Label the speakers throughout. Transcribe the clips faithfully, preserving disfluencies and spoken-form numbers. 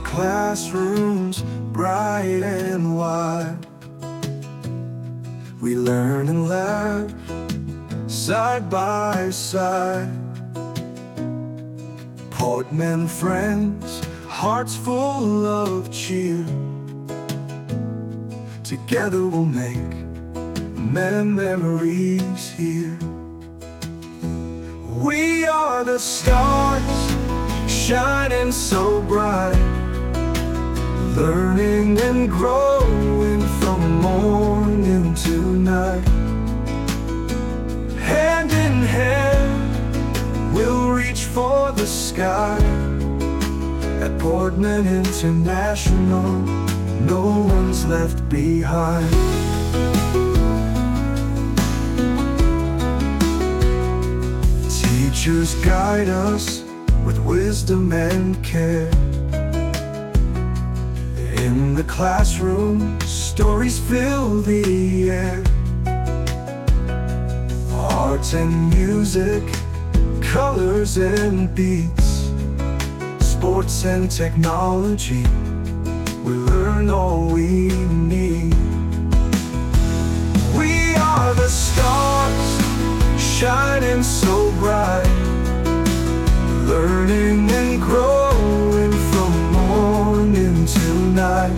Speaker 1: classrooms bright and wide. We learn and laugh side by side. Portman friends, hearts full of cheer. Together we'll make memories here. We are the stars, shining so bright, learning and growing from morning to night. Hand in hand, we'll reach for the sky. At Portman International, no one's left behind. Teachers guide us with wisdom and care. In the classroom, stories fill the air. Art and music, colors and beats, sports and technology, we learn all we need. We are the stars, shining so bright, learning and growing from morning to night.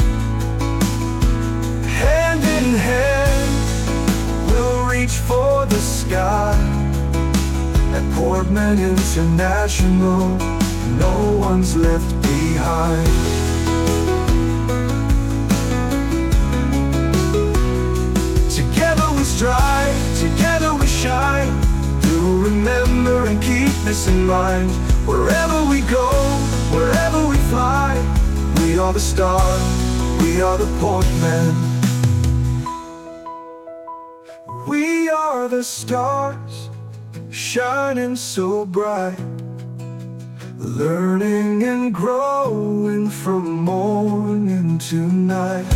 Speaker 1: Hand in hand, we'll reach for the sky. At Portman International, no one's left behind. Together we strive, together we shine. Do remember and keep this in mind. Wherever we go, wherever we fly, we are the stars, we are the Portman. We are the stars, shining so bright, learning and growing from morning to night.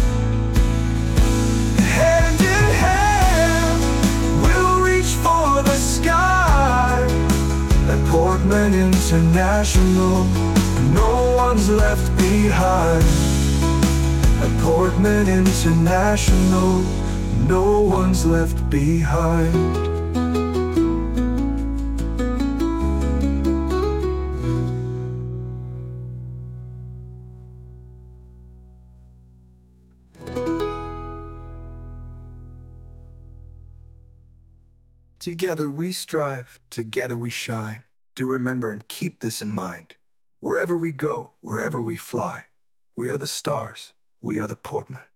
Speaker 1: Hand in hand, we'll reach for the sky. At Portman International, no one's left behind. At Portman International, no one's left behind. Together we strive, together we shine. Do remember and keep this in mind. Wherever we go, wherever we fly, we are the stars, we are the Portman.